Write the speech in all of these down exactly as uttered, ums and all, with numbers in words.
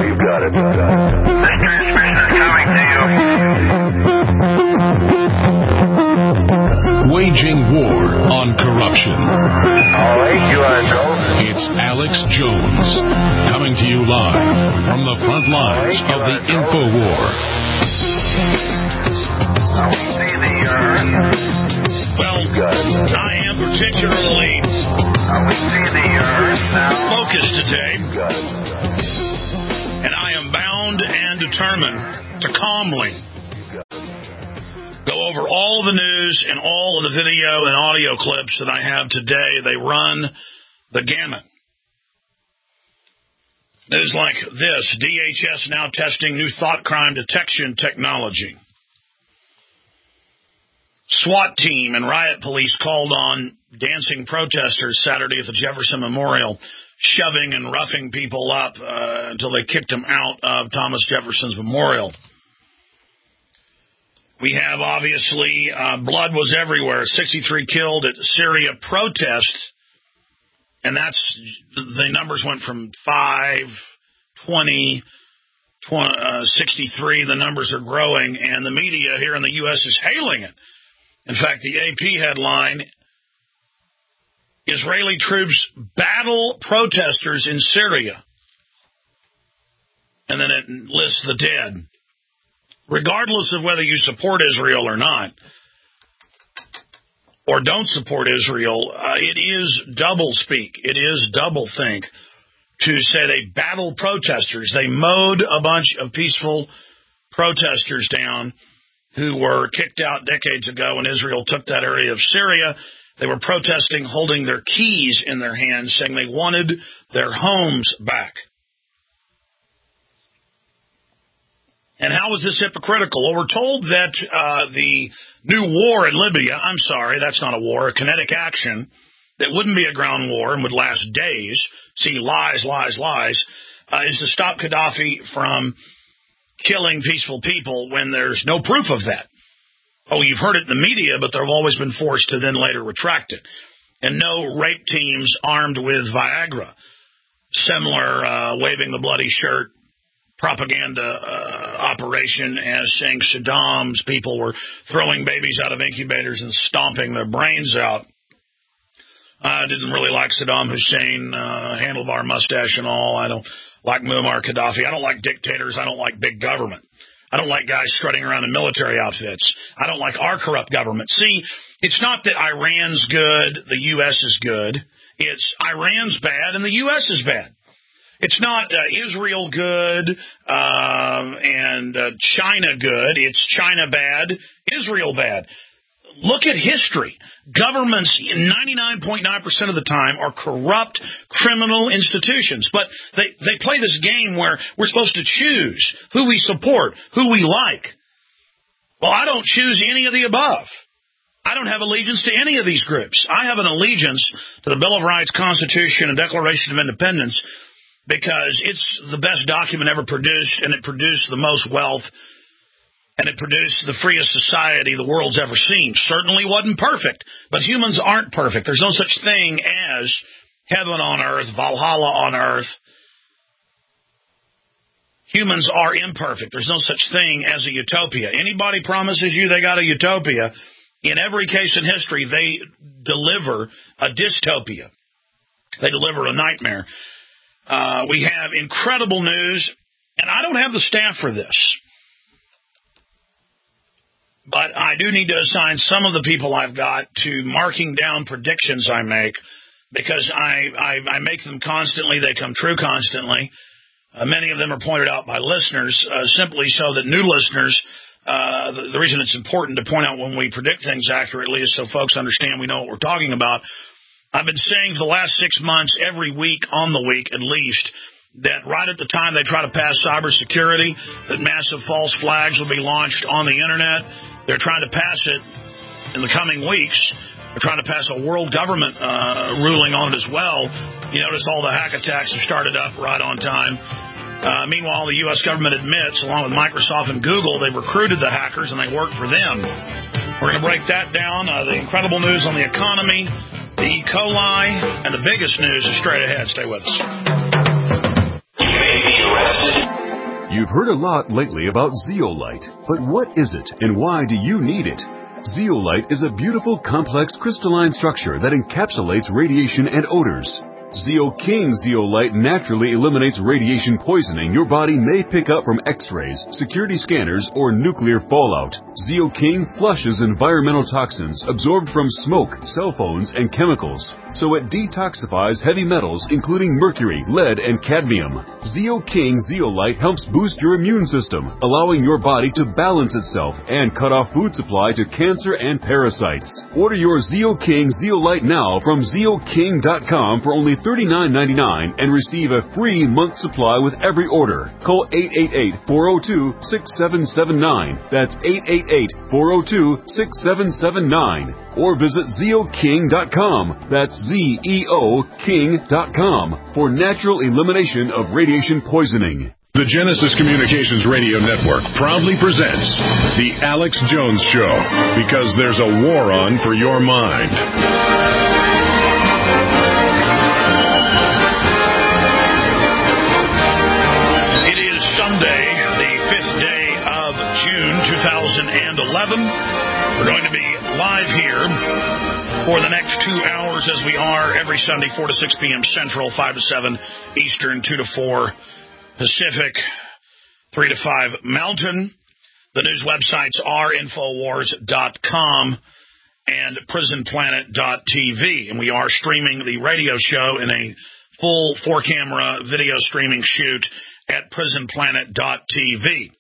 You got it. Got it. This transmission is coming to you. Waging war on corruption. All right, you are go. It's Alex Jones, coming to you live from the front lines of the info war. We see the earth. Well, I am particularly We see the earth now. focused today, Got it. and I am bound and determined to calmly go over all the news and all of the video and audio clips that I have today. They run the gamut. News like this: D H S now testing new thought crime detection technology. SWAT team and riot police called on dancing protesters Saturday at the Jefferson Memorial, shoving and roughing people up uh, until they kicked them out of Thomas Jefferson's memorial. We have, obviously, uh, blood was everywhere. sixty-three killed at Syria protest, and that's the numbers went from five, twenty, twenty uh, sixty-three. The numbers are growing, and the media here in the U S is hailing it. In fact, the A P headline, Israeli troops battle protesters in Syria. And then it lists the dead. Regardless of whether you support Israel or not, or don't support Israel, uh, it is double speak. It is double think to say they battled protesters. They mowed a bunch of peaceful protesters down who were kicked out decades ago when Israel took that area of Syria. They were protesting, holding their keys in their hands, saying they wanted their homes back. And how is this hypocritical? Well, we're told that uh, the new war in Libya, I'm sorry, that's not a war, a kinetic action that wouldn't be a ground war and would last days, see, lies, lies, lies, uh, is to stop Gaddafi from killing peaceful people when there's no proof of that. Oh, you've heard it in the media, but they've always been forced to then later retract it. And no rape teams armed with Viagra. Similar uh, waving the bloody shirt propaganda uh, operation as saying Saddam's people were throwing babies out of incubators and stomping their brains out. I didn't really like Saddam Hussein, uh, handlebar mustache and all. I don't like Muammar Gaddafi. I don't like dictators. I don't like big government. I don't like guys strutting around in military outfits. I don't like our corrupt government. See, it's not that Iran's good, the U S is good. It's Iran's bad and the U S is bad. It's not uh, Israel good uh, and uh, China good. It's China bad, Israel bad. Look at history. Governments, ninety-nine point nine percent of the time, are corrupt criminal institutions. But they, they play this game where we're supposed to choose who we support, who we like. Well, I don't choose any of the above. I don't have allegiance to any of these groups. I have an allegiance to the Bill of Rights, Constitution, and Declaration of Independence because it's the best document ever produced, and it produced the most wealth, and it produced the freest society the world's ever seen. Certainly wasn't perfect, but humans aren't perfect. There's no such thing as heaven on earth, Valhalla on earth. Humans are imperfect. There's no such thing as a utopia. Anybody promises you they got a utopia, in every case in history, they deliver a dystopia. They deliver a nightmare. Uh, we have incredible news, and I don't have the staff for this. But I do need to assign some of the people I've got to marking down predictions I make because I, I, I make them constantly. They come true constantly. Uh, many of them are pointed out by listeners uh, simply so that new listeners, uh, the, the reason it's important to point out when we predict things accurately is so folks understand we know what we're talking about. I've been saying for the last six months, every week, on the week at least, that right at the time they try to pass cybersecurity, that massive false flags will be launched on the Internet. They're trying to pass it in the coming weeks. They're trying to pass a world government uh, ruling on it as well. You notice all the hack attacks have started up right on time. Uh, meanwhile, the U S government admits, along with Microsoft and Google, they've recruited the hackers and they work for them. We're going to break that down. Uh, the incredible news on the economy, the E. coli, and the biggest news is straight ahead. Stay with us. You may be arrested. You've heard a lot lately about zeolite, but what is it and why do you need it? Zeolite is a beautiful, complex crystalline structure that encapsulates radiation and odors. ZeoKing zeolite naturally eliminates radiation poisoning your body may pick up from X-rays, security scanners, or nuclear fallout. ZeoKing flushes environmental toxins absorbed from smoke, cell phones, and chemicals, so it detoxifies heavy metals including mercury, lead, and cadmium. ZeoKing zeolite helps boost your immune system, allowing your body to balance itself and cut off food supply to cancer and parasites. Order your ZeoKing zeolite now from Zeo King dot com for only thirty-nine ninety-nine and receive a free month supply with every order. Call eight eight eight, four oh two, six seven seven nine. That's eight eight eight, four oh two, six seven seven nine. Or visit Zeo King dot com. That's Z E O King dot com for natural elimination of radiation poisoning. The Genesis Communications Radio Network proudly presents The Alex Jones Show, because there's a war on for your mind. Sunday, the fifth day of June, two thousand eleven. We're going to be live here for the next two hours as we are every Sunday, four to six p.m. Central, five to seven Eastern, two to four Pacific, three to five Mountain. The news websites are Infowars dot com and Prison Planet dot T V. And we are streaming the radio show in a full four-camera video streaming shoot at Prison Planet dot T V.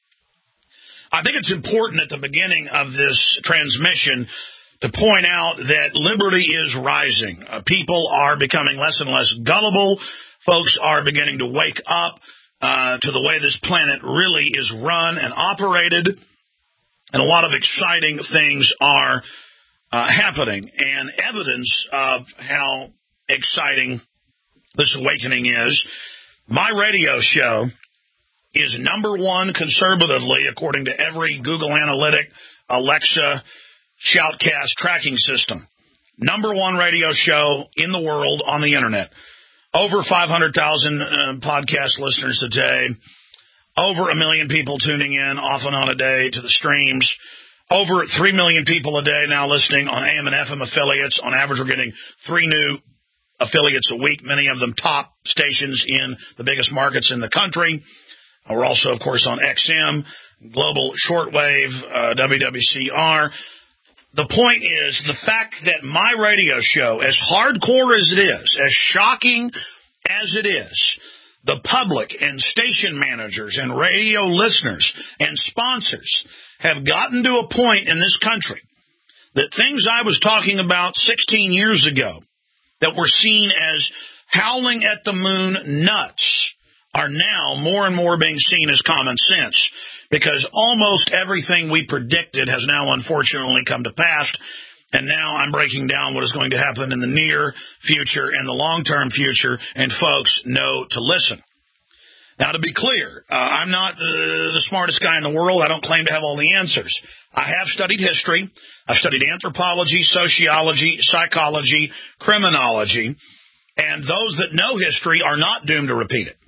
I think it's important at the beginning of this transmission to point out that liberty is rising. Uh, people are becoming less and less gullible. Folks are beginning to wake up uh, to the way this planet really is run and operated, and a lot of exciting things are uh, happening, and evidence of how exciting this awakening is. My radio show is number one conservatively, according to every Google Analytic, Alexa, Shoutcast tracking system. Number one radio show in the world on the Internet. Over five hundred thousand uh, podcast listeners a day. Over a million people tuning in off and on a day to the streams. Over three million people a day now listening on A M and F M affiliates. On average, we're getting three new affiliates a week, many of them top stations in the biggest markets in the country. We're also, of course, on X M, Global Shortwave, uh, W W C R. The point is the fact that my radio show, as hardcore as it is, as shocking as it is, the public and station managers and radio listeners and sponsors have gotten to a point in this country that things I was talking about sixteen years ago that were seen as howling at the moon nuts are now more and more being seen as common sense, because almost everything we predicted has now unfortunately come to pass, and now I'm breaking down what is going to happen in the near future and the long-term future, and folks know to listen. Now, to be clear, uh, I'm not uh, the smartest guy in the world. I don't claim to have all the answers. I have studied history. I've studied anthropology, sociology, psychology, criminology, and those that know history are not doomed to repeat it.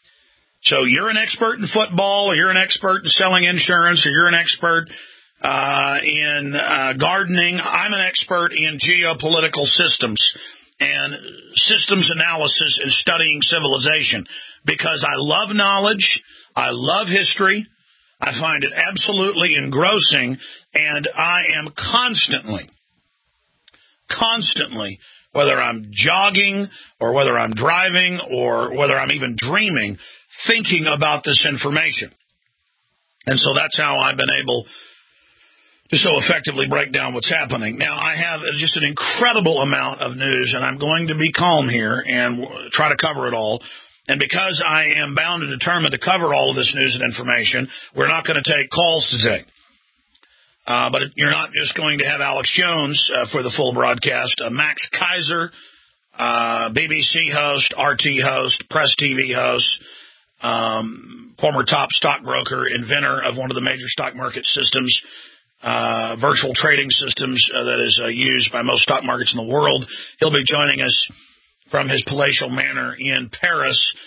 So you're an expert in football, or you're an expert in selling insurance, or you're an expert uh, in uh, gardening. I'm an expert in geopolitical systems and systems analysis and studying civilization, because I love knowledge, I love history, I find it absolutely engrossing, and I am constantly, constantly, whether I'm jogging or whether I'm driving or whether I'm even dreaming, thinking about this information. And so that's how I've been able to so effectively break down what's happening. Now, I have just an incredible amount of news, and I'm going to be calm here and try to cover it all. And because I am bound and determined to cover all of this news and information, we're not going to take calls today. Uh, but you're not just going to have Alex Jones uh, for the full broadcast. Uh, Max Kaiser, uh, B B C host, R T host, Press T V host, um, former top stockbroker, inventor of one of the major stock market systems, uh, virtual trading systems uh, that is uh, used by most stock markets in the world. He'll be joining us from his palatial manor in Paris.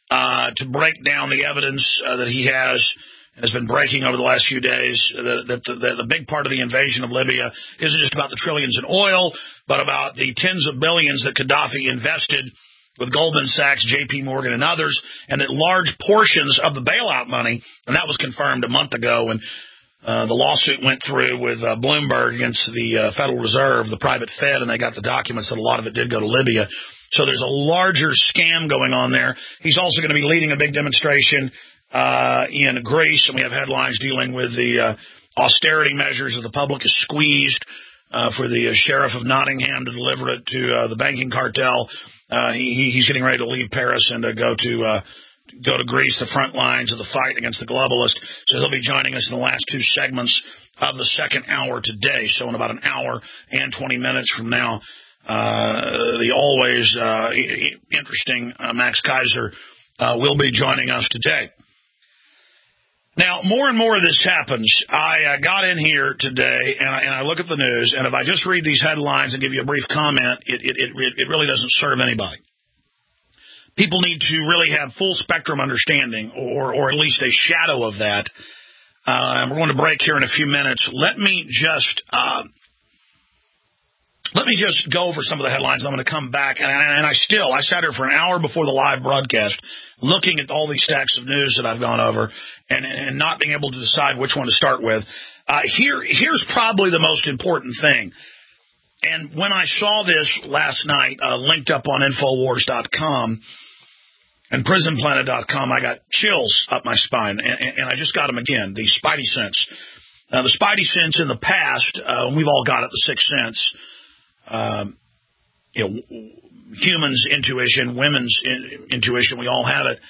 uh, to break down the evidence uh, that he has and has been breaking over the last few days, that, that the, the, the big part of the invasion of Libya isn't just about the trillions in oil, but about the tens of billions that Gaddafi invested with Goldman Sachs, J P Morgan, and others, and that large portions of the bailout money, and that was confirmed a month ago when uh, the lawsuit went through with uh, Bloomberg against the uh, Federal Reserve, the private Fed, and they got the documents that a lot of it did go to Libya. So there's a larger scam going on there. He's also going to be leading a big demonstration uh, in Greece, and we have headlines dealing with the uh, austerity measures that the public is squeezed uh, for the uh, sheriff of Nottingham to deliver it to uh, the banking cartel. Uh, he, he's getting ready to leave Paris and to go to uh, go to Greece, the front lines of the fight against the globalists. So he'll be joining us in the last two segments of the second hour today. So in about an hour and twenty minutes from now, uh, the always uh, interesting uh, Max Kaiser uh, will be joining us today. Now, more and more of this happens. I uh, got in here today, and I, and I look at the news, and if I just read these headlines and give you a brief comment, it, it, it, it really doesn't serve anybody. People need to really have full spectrum understanding, or, or at least a shadow of that. Uh, and we're going to break here in a few minutes. Let me just uh, let me just go over some of the headlines. I'm going to come back, and, and I still I sat here for an hour before the live broadcast, looking at all these stacks of news that I've gone over and, and not being able to decide which one to start with. Uh, here, here's probably the most important thing. And when I saw this last night, uh, linked up on Infowars dot com and Prison Planet dot com, I got chills up my spine, and, and I just got them again, the Spidey sense. Uh, the Spidey sense in the past, uh, we've all got it, the Sixth Sense. Um, you know, humans' intuition, women's in, intuition, we all have it.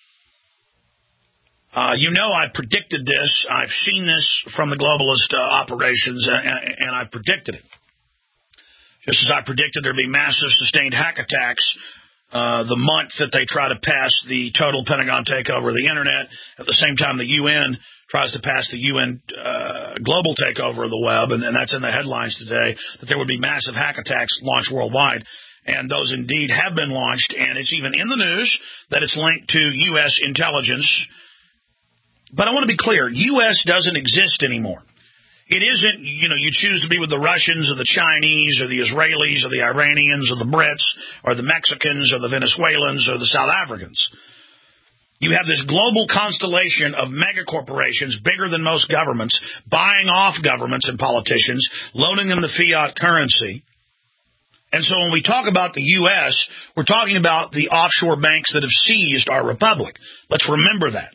Uh, you know, I predicted this. I've seen this from the globalist uh, operations, and, and I've predicted it. Just as I predicted there'd be massive sustained hack attacks uh, the month that they try to pass the total Pentagon takeover of the Internet, at the same time the U N tries to pass the U N uh, global takeover of the web, and, and that's in the headlines today, that there would be massive hack attacks launched worldwide. And those indeed have been launched, and it's even in the news that it's linked to U S intelligence. But I want to be clear, U S doesn't exist anymore. It isn't, you know, you choose to be with the Russians or the Chinese or the Israelis or the Iranians or the Brits or the Mexicans or the Venezuelans or the South Africans. You have this global constellation of mega corporations, bigger than most governments, buying off governments and politicians, loaning them the fiat currency. And so when we talk about the U S, we're talking about the offshore banks that have seized our republic. Let's remember that.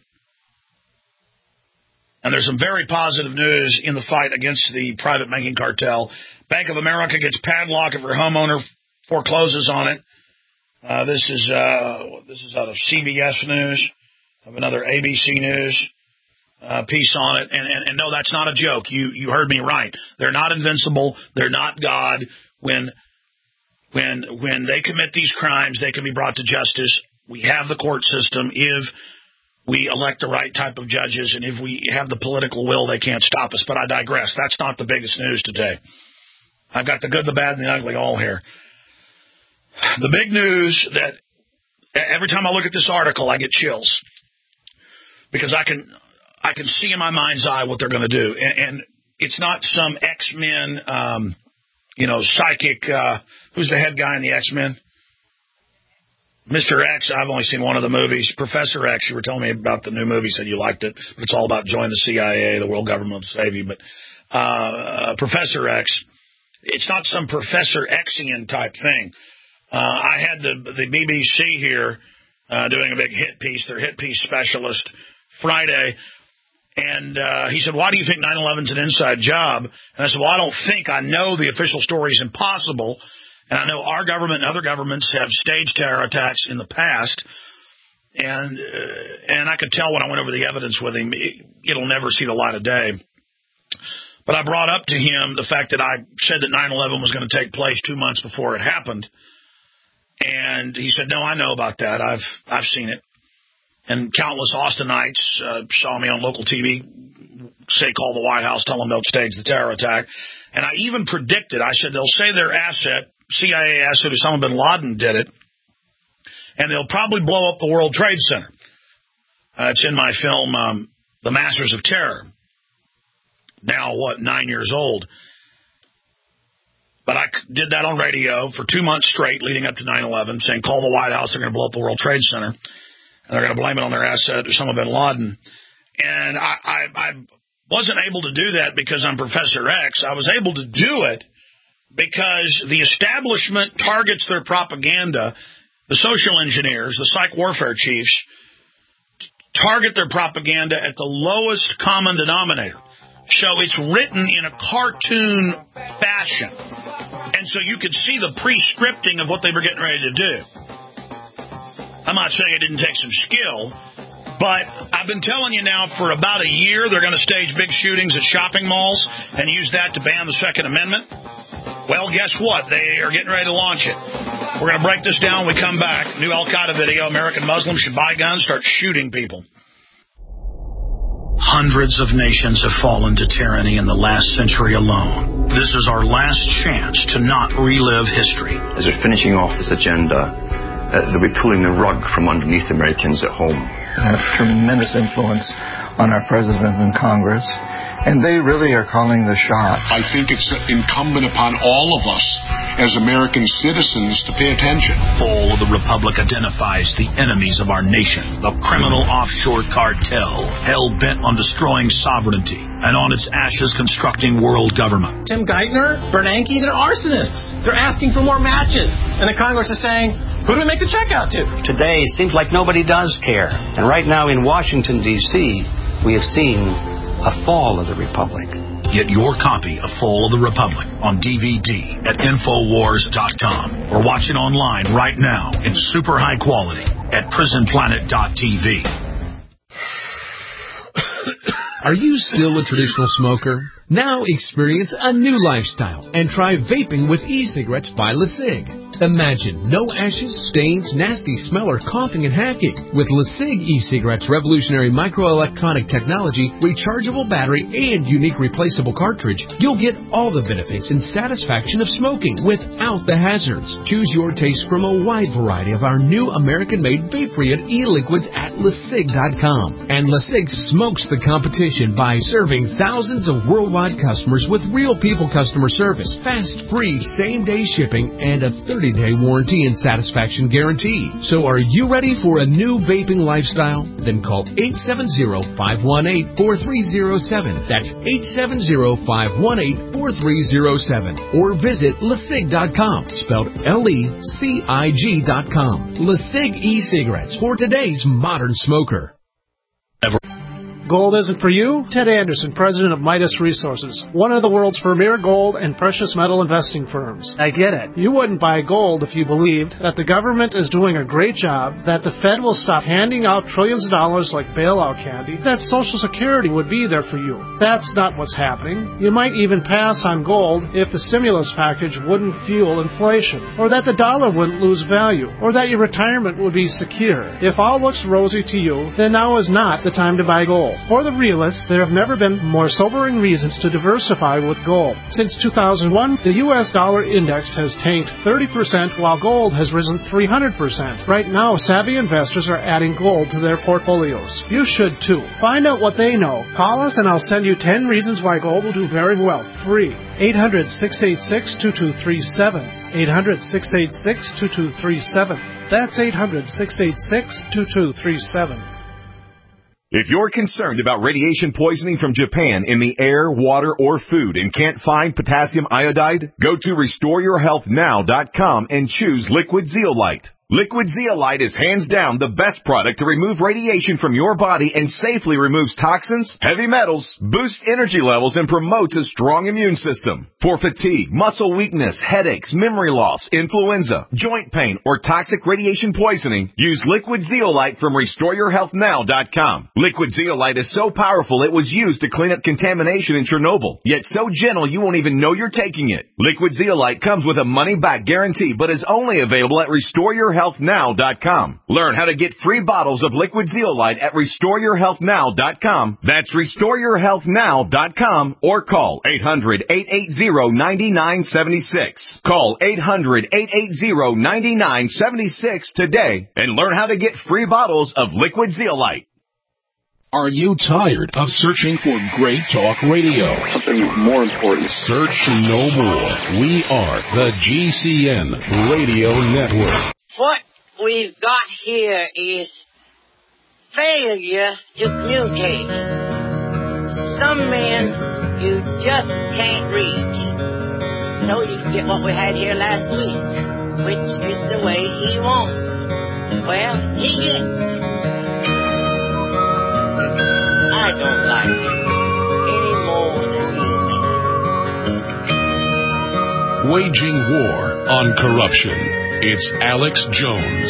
And there's some very positive news in the fight against the private banking cartel. Bank of America gets padlock if her homeowner forecloses on it. Uh, this is uh, this is out of C B S News, of another A B C News uh, piece on it. And, and, and no, that's not a joke. You you heard me right. They're not invincible. They're not God. When when when they commit these crimes, they can be brought to justice. We have the court system. If we elect the right type of judges, and if we have the political will, they can't stop us. But I digress. That's not the biggest news today. I've got the good, the bad, and the ugly all here. The big news that every time I look at this article, I get chills, because I can I can see in my mind's eye what they're going to do. And, and it's not some X-Men, um, you know, psychic. Uh, who's the head guy in the X-Men? Mister X, I've only seen one of the movies. Professor X, you were telling me about the new movie, said you liked it, but it's all about join the C I A, the world government will save you. But uh, Professor X, it's not some Professor Xian type thing. Uh, I had the, the B B C here uh, doing a big hit piece, their hit piece specialist, Friday, and uh, he said, why do you think nine eleven's an inside job? And I said, well, I don't think. I know the official story is impossible. And I know our government and other governments have staged terror attacks in the past, and uh, and I could tell when I went over the evidence with him, it, it'll never see the light of day. But I brought up to him the fact that I said that nine eleven was going to take place two months before it happened, and he said, no, I know about that. I've I've seen it. And countless Austinites uh, saw me on local T V say, call the White House, tell them don't stage the terror attack. And I even predicted, I said, they'll say their asset, C I A asset, Osama bin Laden did it, and they'll probably blow up the World Trade Center. Uh, it's in my film, um, The Masters of Terror. Now, what, nine years old. But I did that on radio for two months straight leading up to nine eleven, saying, call the White House, they're going to blow up the World Trade Center. And they're going to blame it on their asset, Osama bin Laden. And I, I, I wasn't able to do that because I'm Professor X. I was able to do it because the establishment targets their propaganda. The social engineers, the psych warfare chiefs, target their propaganda at the lowest common denominator. So it's written in a cartoon fashion. And so you could see the pre-scripting of what they were getting ready to do. I'm not saying it didn't take some skill, but I've been telling you now for about a year they're going to stage big shootings at shopping malls and use that to ban the Second Amendment. Well, guess what? They are getting ready to launch it. We're going to break this down when we come back. New Al-Qaeda video, American Muslims should buy guns, start shooting people. Hundreds of nations have fallen to tyranny in the last century alone. This is our last chance to not relive history. As we're finishing off this agenda, uh, they'll be pulling the rug from underneath Americans at home. They have tremendous influence on our president and Congress, and they really are calling the shots. I think it's incumbent upon all of us as American citizens to pay attention. Fall of the Republic identifies the enemies of our nation, the criminal offshore cartel, hell-bent on destroying sovereignty, and on its ashes constructing world government. Tim Geithner, Bernanke, they're arsonists. They're asking for more matches. And the Congress is saying, who do we make the check out to? Today, it seems like nobody does care. And right now in Washington, D C, we have seen a fall of the Republic. Get your copy of Fall of the Republic on D V D at Infowars dot com or watch it online right now in super high quality at Prison Planet dot T V. Are you still a traditional smoker? Now experience a new lifestyle and try vaping with e-cigarettes by LeSig. Imagine no ashes, stains, nasty smell, or coughing and hacking. With LeSig e-cigarettes' revolutionary microelectronic technology, rechargeable battery, and unique replaceable cartridge, you'll get all the benefits and satisfaction of smoking without the hazards. Choose your taste from a wide variety of our new American-made vape-free e-liquids at LeSig dot com. And LeSig smokes the competition by serving thousands of worldwide customers with real people customer service, fast, free, same-day shipping, and a thirty-day warranty and satisfaction guarantee. So are you ready for a new vaping lifestyle? Then call eight seven zero, five one eight, four three zero seven. That's eight seven zero, five one eight, four three zero seven. Or visit LeSig dot com, spelled L E C I G dot com. LeSig e-cigarettes for today's modern smoker. Ever. Gold isn't for you? Ted Anderson, president of Midas Resources, one of the world's premier gold and precious metal investing firms. I get it. You wouldn't buy gold if you believed that the government is doing a great job, that the Fed will stop handing out trillions of dollars like bailout candy, that Social Security would be there for you. That's not what's happening. You might even pass on gold if the stimulus package wouldn't fuel inflation, or that the dollar wouldn't lose value, or that your retirement would be secure. If all looks rosy to you, then now is not the time to buy gold. For the realists, there have never been more sobering reasons to diversify with gold. Since two thousand one, the U S dollar index has tanked thirty percent while gold has risen three hundred percent. Right now, savvy investors are adding gold to their portfolios. You should too. Find out what they know. Call us and I'll send you ten reasons why gold will do very well. Free. eight hundred, six eight six, two two three seven. eight hundred, six eight six, two two three seven. That's eight hundred, six eight six, two two three seven. If you're concerned about radiation poisoning from Japan in the air, water, or food and can't find potassium iodide, go to restore your health now dot com and choose Liquid Zeolite. Liquid Zeolite is hands down the best product to remove radiation from your body and safely removes toxins, heavy metals, boosts energy levels, and promotes a strong immune system. For fatigue, muscle weakness, headaches, memory loss, influenza, joint pain, or toxic radiation poisoning, use Liquid Zeolite from restore your health now dot com. Liquid Zeolite is so powerful it was used to clean up contamination in Chernobyl, yet so gentle you won't even know you're taking it. Liquid Zeolite comes with a money-back guarantee but is only available at restore your health health now dot com. Learn how to get free bottles of liquid Zeolite at restore your health now dot com. That's restore your health now dot com or call eight hundred, eight eight zero, nine nine seven six. Call eight hundred, eight eight zero, nine nine seven six today and learn how to get free bottles of liquid Zeolite. Are you tired of searching for great talk radio? Something more important. Search no more. We are the G C N Radio Network. What we've got here is failure to communicate. Some men you just can't reach. So you get what we had here last week, which is the way he wants. Well, he gets. I don't like it any more than you. Waging war on corruption. It's Alex Jones.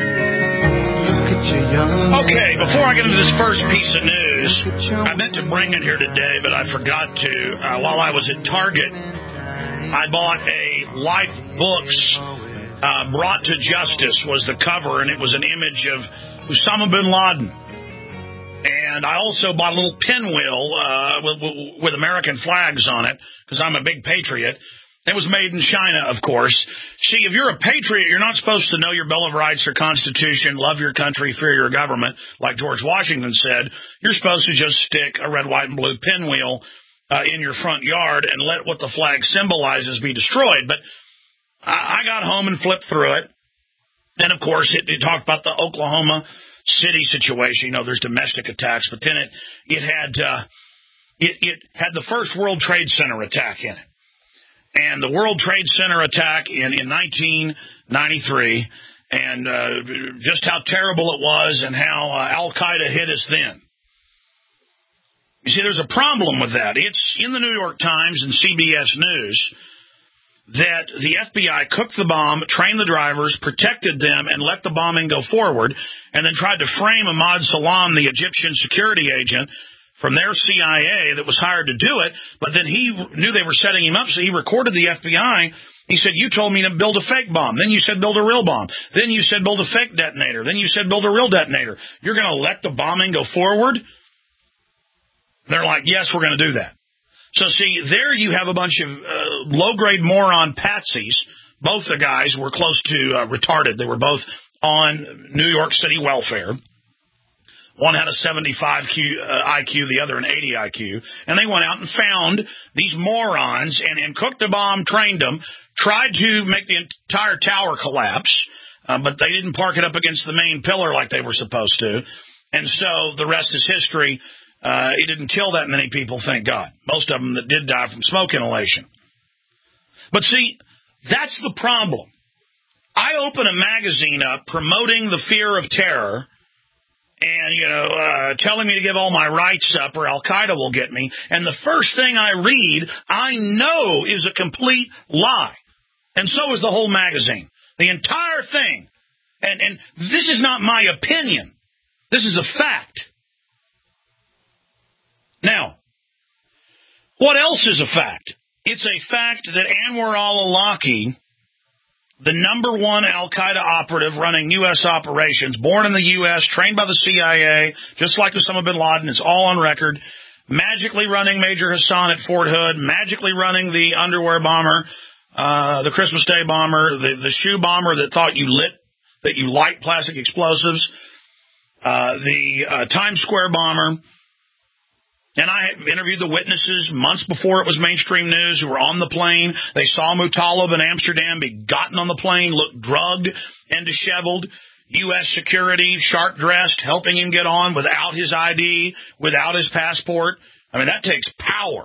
Okay, before I get into this first piece of news, I meant to bring it here today, but I forgot to. Uh, while I was at Target, I bought a Life Books uh, Brought to Justice was the cover, and it was an image of Osama bin Laden. And I also bought a little pinwheel uh, with, with American flags on it, because I'm a big patriot. It was made in China, of course. See, if you're a patriot, you're not supposed to know your Bill of Rights or Constitution, love your country, fear your government, like George Washington said. You're supposed to just stick a red, white, and blue pinwheel uh, in your front yard and let what the flag symbolizes be destroyed. But I, I got home and flipped through it. And, of course, it, it talked about the Oklahoma City situation. You know, there's domestic attacks, but then it it had uh, it, it had the first World Trade Center attack in it, and the World Trade Center attack in in nineteen ninety-three, and uh, just how terrible it was, and how uh, Al Qaeda hit us then. You see, there's a problem with that. It's in the New York Times and C B S News that the F B I cooked the bomb, trained the drivers, protected them, and let the bombing go forward, and then tried to frame Ahmad Salam, the Egyptian security agent from their C I A that was hired to do it, but then he knew they were setting him up, so he recorded the F B I. He said, you told me to build a fake bomb. Then you said build a real bomb. Then you said build a fake detonator. Then you said build a real detonator. You're going to let the bombing go forward? They're like, yes, we're going to do that. So, see, there you have a bunch of uh, low-grade moron patsies. Both the guys were close to uh, retarded. They were both on New York City welfare. One had a seventy-five Q, uh, I Q, the other an eighty I Q. And they went out and found these morons and, and cooked a bomb, trained them, tried to make the entire tower collapse, uh, but they didn't park it up against the main pillar like they were supposed to. And so the rest is history. Uh, it didn't kill that many people, thank God. Most of them that did die from smoke inhalation. But see, that's the problem. I open a magazine up promoting the fear of terror and, you know, uh, telling me to give all my rights up or Al-Qaeda will get me. And the first thing I read, I know is a complete lie. And so is the whole magazine. The entire thing. And, and this is not my opinion. This is a fact. Now, what else is a fact? It's a fact that Anwar al-Awlaki, the number one Al-Qaeda operative running U S operations, born in the U S, trained by the C I A, just like Osama bin Laden, it's all on record, magically running Major Hassan at Fort Hood, magically running the underwear bomber, uh, the Christmas Day bomber, the, the shoe bomber that thought you lit, that you light plastic explosives, uh, the uh, Times Square bomber. And I interviewed the witnesses months before it was mainstream news who were on the plane. They saw Mutallab in Amsterdam be gotten on the plane, looked drugged and disheveled. U S security, sharp-dressed, helping him get on without his I D, without his passport. I mean, that takes power.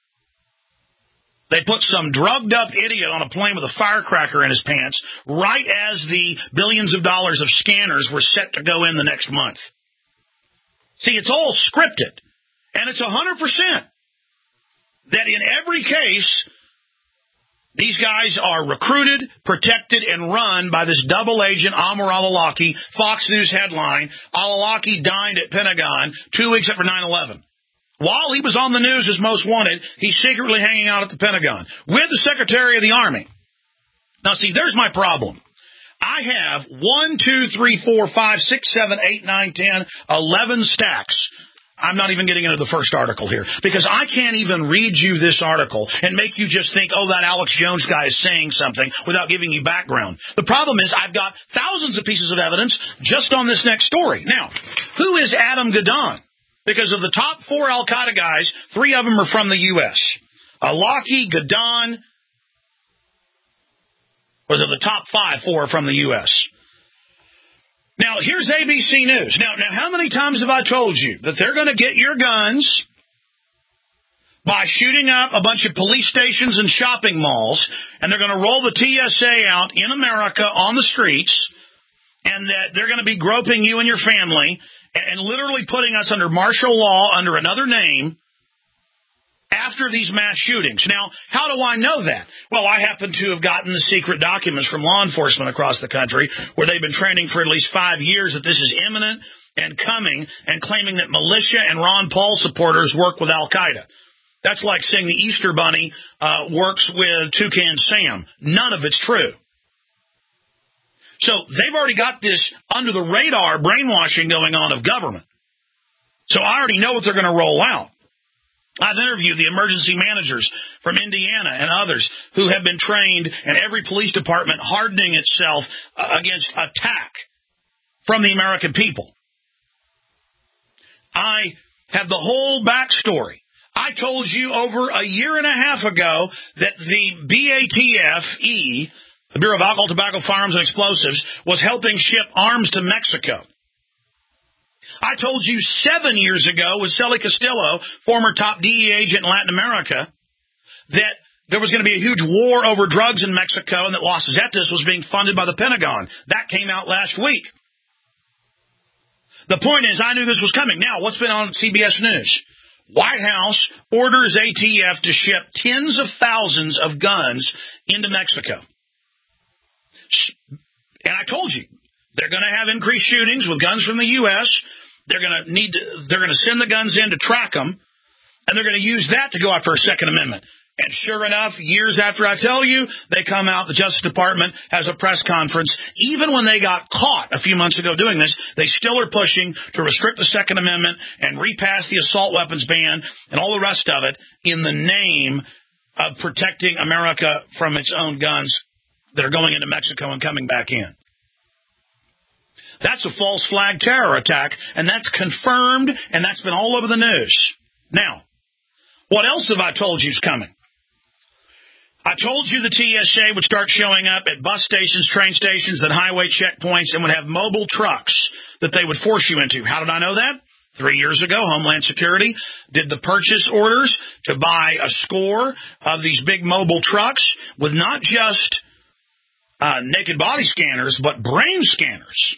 They put some drugged-up idiot on a plane with a firecracker in his pants right as the billions of dollars of scanners were set to go in the next month. See, it's all scripted. And it's one hundred percent that in every case, these guys are recruited, protected, and run by this double agent, Anwar al-Awlaki. Fox News headline, al-Awlaki dined at Pentagon two weeks after nine eleven. While he was on the news as most wanted, he's secretly hanging out at the Pentagon with the Secretary of the Army. Now, see, there's my problem. I have one, two, three, four, five, six, seven, eight, nine, ten, eleven stacks. I'm not even getting into the first article here because I can't even read you this article and make you just think, oh, that Alex Jones guy is saying something without giving you background. The problem is I've got thousands of pieces of evidence just on this next story. Now, who is Adam Gadon? Because of the top four Al-Qaeda guys, three of them are from the U S Awlaki, Gadon, was it the top five, four are from the U S Now, here's A B C News. Now, now, how many times have I told you that they're going to get your guns by shooting up a bunch of police stations and shopping malls, and they're going to roll the T S A out in America on the streets, and that they're going to be groping you and your family and literally putting us under martial law under another name after these mass shootings. Now, how do I know that? Well, I happen to have gotten the secret documents from law enforcement across the country where they've been training for at least five years that this is imminent and coming, and claiming that militia and Ron Paul supporters work with Al-Qaeda. That's like saying the Easter Bunny uh, works with Toucan Sam. None of it's true. So they've already got this under the radar brainwashing going on of government. So I already know what they're going to roll out. I've interviewed the emergency managers from Indiana and others who have been trained in every police department hardening itself against attack from the American people. I have the whole backstory. I told you over a year and a half ago that the B A T F E, the Bureau of Alcohol, Tobacco, Firearms, and Explosives, was helping ship arms to Mexico. I told you seven years ago with Celly Castillo, former top D E A agent in Latin America, that there was going to be a huge war over drugs in Mexico and that Los Zetas was being funded by the Pentagon. That came out last week. The point is, I knew this was coming. Now, what's been on C B S News? White House orders A T F to ship tens of thousands of guns into Mexico. And I told you, they're going to have increased shootings with guns from the U S They're going to need to, they're going to send the guns in to track them, and they're going to use that to go after a Second Amendment. And sure enough, years after I tell you, they come out, the Justice Department has a press conference. Even when they got caught a few months ago doing this, they still are pushing to restrict the Second Amendment and repass the assault weapons ban and all the rest of it in the name of protecting America from its own guns that are going into Mexico and coming back in. That's a false flag terror attack, and that's confirmed, and that's been all over the news. Now, what else have I told you is coming? I told you the T S A would start showing up at bus stations, train stations, and highway checkpoints, and would have mobile trucks that they would force you into. How did I know that? Three years ago, Homeland Security did the purchase orders to buy a score of these big mobile trucks with not just uh, naked body scanners, but brain scanners.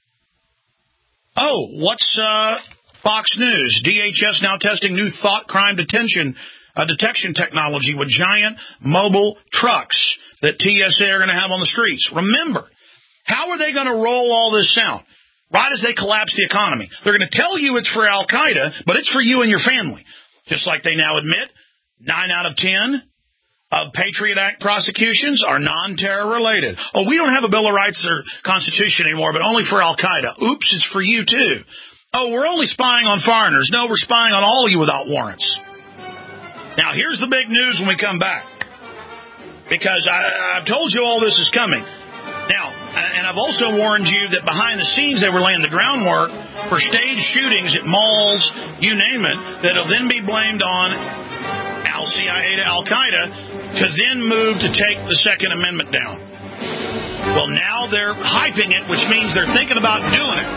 Oh, what's uh, Fox News? D H S now testing new thought crime detention uh, detection technology with giant mobile trucks that T S A are going to have on the streets. Remember, how are they going to roll all this out? Right as they collapse the economy. They're going to tell you it's for Al-Qaeda, but it's for you and your family. Just like they now admit, nine out of ten of Patriot Act prosecutions are non-terror related. Oh, we don't have a Bill of Rights or Constitution anymore, but only for Al-Qaeda. Oops, it's for you too. Oh, we're only spying on foreigners. No, we're spying on all of you without warrants. Now, here's the big news when we come back. Because I, I've told you all this is coming. Now, and I've also warned you that behind the scenes they were laying the groundwork for staged shootings at malls, you name it, that'll then be blamed on Al C I A to Al-Qaeda to then move to take the Second Amendment down. Well, now they're hyping it, which means they're thinking about doing it.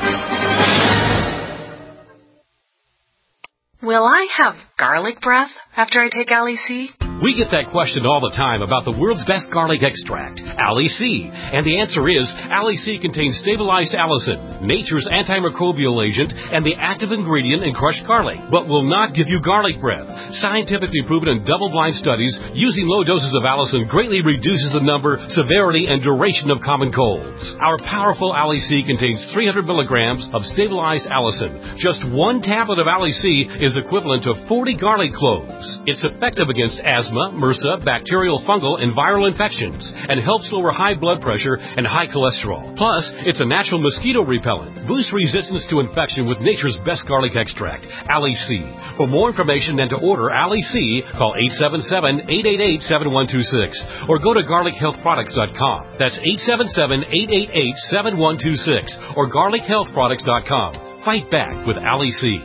Will I have garlic breath after I take Ali C? We get that question all the time about the world's best garlic extract, Ali C. And the answer is, Ali C contains stabilized allicin, nature's antimicrobial agent, and the active ingredient in crushed garlic, but will not give you garlic breath. Scientifically proven in double-blind studies, using low doses of Allison greatly reduces the number, severity, and duration of common colds. Our powerful Ali-C contains three hundred milligrams of stabilized Allison. Just one tablet of Ali-C is equivalent to forty garlic cloves. It's effective against asthma, MRSA, bacterial, fungal, and viral infections, and helps lower high blood pressure and high cholesterol. Plus, it's a natural mosquito repellent. Boost resistance to infection with nature's best garlic extract, Ali-C. For more information and to order Ali-C, call eight seven seven, eight eight eight, seven one two six or go to garlic health products dot com. That's eight seven seven, eight eight eight, seven one two six or garlic health products dot com. Fight back with Ali-C.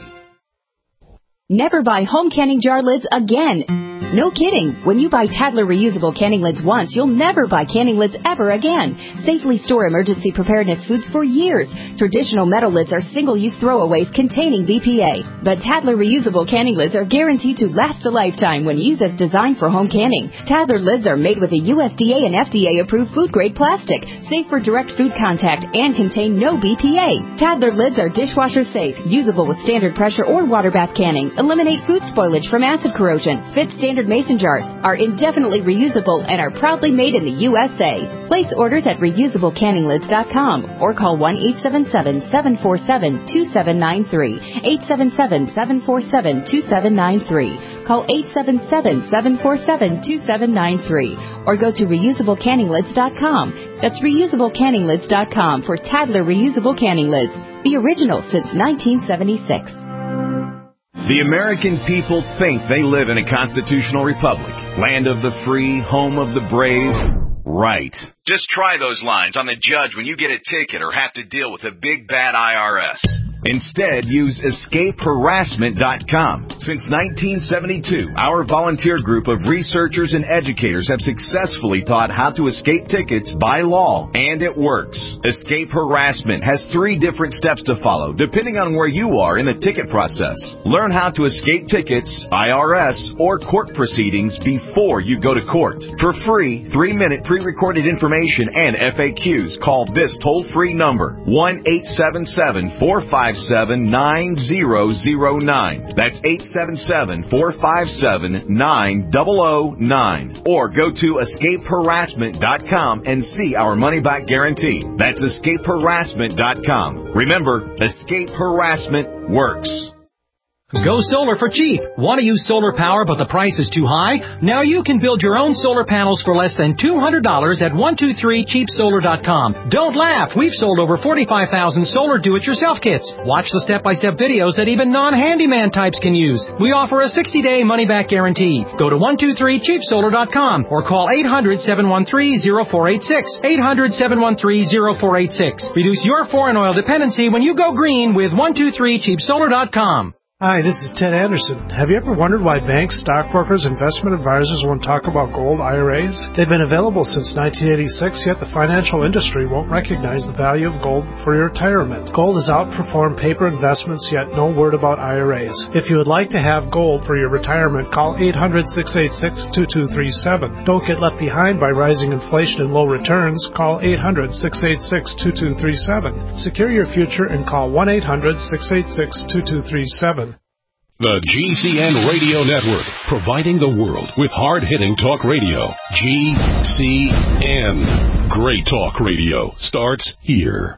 Never buy home canning jar lids again. No kidding. When you buy Tadler reusable canning lids once, you'll never buy canning lids ever again. Safely store emergency preparedness foods for years. Traditional metal lids are single-use throwaways containing B P A. But Tadler reusable canning lids are guaranteed to last a lifetime when used as designed for home canning. Tadler lids are made with a U S D A and F D A-approved food-grade plastic, safe for direct food contact, and contain no B P A. Tadler lids are dishwasher safe, usable with standard pressure or water bath canning, eliminate food spoilage from acid corrosion, fit standard mason jars, are indefinitely reusable, and are proudly made in the U S A. Place orders at reusable canning lids dot com or call one eight seven seven, seven four seven, two seven nine three, eight seven seven, seven four seven, two seven nine three. Call eight seven seven, seven four seven, two seven nine three or go to reusable canning lids dot com. That's reusable canning lids dot com for Tadler reusable canning lids, the original since nineteen seventy-six. The American people think they live in a constitutional republic, land of the free, home of the brave. Right. Just try those lines on the judge when you get a ticket or have to deal with a big bad I R S. Instead, use escape harassment dot com. Since nineteen seventy-two, our volunteer group of researchers and educators have successfully taught how to escape tickets by law, and it works. Escape Harassment has three different steps to follow, depending on where you are in the ticket process. Learn how to escape tickets, I R S, or court proceedings before you go to court. For free, three-minute pre-recorded information and F A Qs, call this toll-free number, one eight seven seven, four five seven, nine zero zero nine. That's eight seven seven, four five seven, nine zero zero nine. Or go to escape harassment dot com and see our money-back guarantee. That's escape harassment dot com. Remember, Escape Harassment works. Go solar for cheap. Want to use solar power but the price is too high? Now you can build your own solar panels for less than two hundred dollars at one two three cheap solar dot com. Don't laugh. We've sold over forty-five thousand solar do-it-yourself kits. Watch the step-by-step videos that even non-handyman types can use. We offer a sixty-day money-back guarantee. Go to one two three cheap solar dot com or call eight hundred, seven one three, zero four eight six. eight hundred, seven one three, zero four eight six. Reduce your foreign oil dependency when you go green with one two three cheap solar dot com. Hi, this is Ted Anderson. Have you ever wondered why banks, stockbrokers, investment advisors won't talk about gold I R As? They've been available since nineteen eighty-six, yet the financial industry won't recognize the value of gold for your retirement. Gold has outperformed paper investments, yet no word about I R As. If you would like to have gold for your retirement, call eight hundred, six eight six, two two three seven. Don't get left behind by rising inflation and low returns. Call eight hundred, six eight six, two two three seven. Secure your future and call one eight hundred, six eight six, two two three seven. The G C N Radio Network, providing the world with hard-hitting talk radio. G C N. Great talk radio starts here.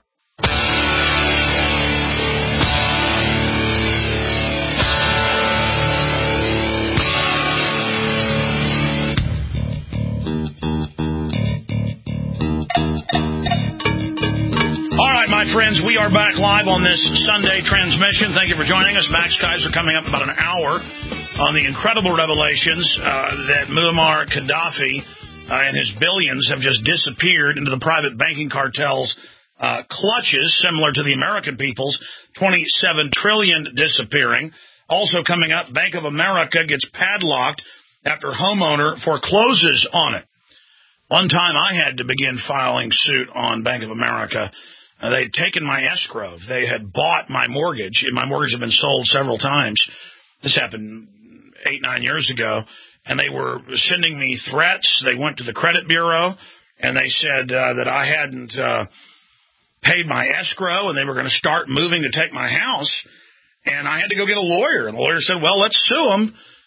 My friends, we are back live on this Sunday transmission. Thank you for joining us. Max Kaiser coming up in about an hour on the incredible revelations uh, that Muammar Gaddafi uh, and his billions have just disappeared into the private banking cartel's uh, clutches, similar to the American people's twenty-seven trillion dollars disappearing. Also coming up, Bank of America gets padlocked after homeowner forecloses on it. One time I had to begin filing suit on Bank of America. Uh, they'd taken my escrow. They had bought my mortgage, and my mortgage had been sold several times. This happened eight, nine years ago, and they were sending me threats. They went to the credit bureau, and they said uh, that I hadn't uh, paid my escrow, and they were going to start moving to take my house, and I had to go get a lawyer. And the lawyer said, well, let's sue them.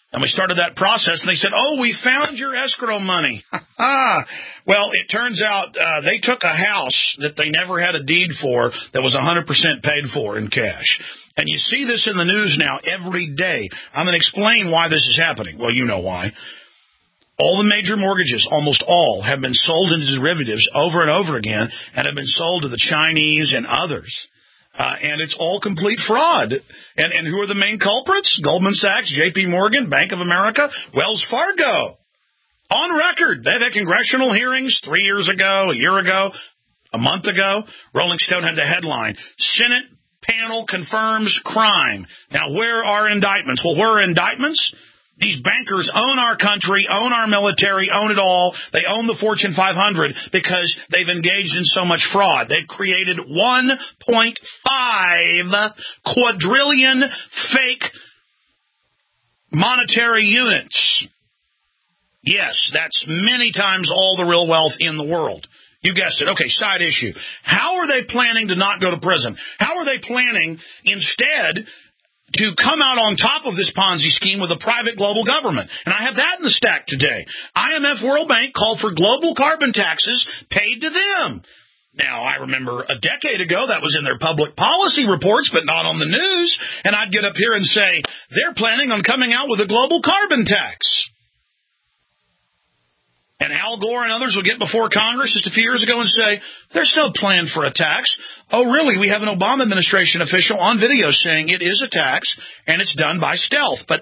And we started that process, and they said, oh, we found your escrow money. Well, it turns out uh, they took a house that they never had a deed for that was one hundred percent paid for in cash. And you see this in the news now every day. I'm going to explain why this is happening. Well, you know why. All the major mortgages, almost all, have been sold into derivatives over and over again and have been sold to the Chinese and others. Uh, and it's all complete fraud. And, and who are the main culprits? Goldman Sachs, J P Morgan, Bank of America, Wells Fargo. On record. They had congressional hearings three years ago, a year ago, a month ago. Rolling Stone had the headline, Senate panel confirms crime. Now, where are indictments? Well, where are indictments? These bankers own our country, own our military, own it all. They own the Fortune five hundred because they've engaged in so much fraud. They've created one point five quadrillion fake monetary units. Yes, that's many times all the real wealth in the world. You guessed it. Okay, side issue. How are they planning to not go to prison? How are they planning instead to come out on top of this Ponzi scheme with a private global government? And I have that in the stack today. I M F World Bank called for global carbon taxes paid to them. Now, I remember a decade ago that was in their public policy reports, but not on the news. And I'd get up here and say, they're planning on coming out with a global carbon tax. And Al Gore and others would get before Congress just a few years ago and say, there's no plan for a tax. Oh, really? We have an Obama administration official on video saying it is a tax, and it's done by stealth. But,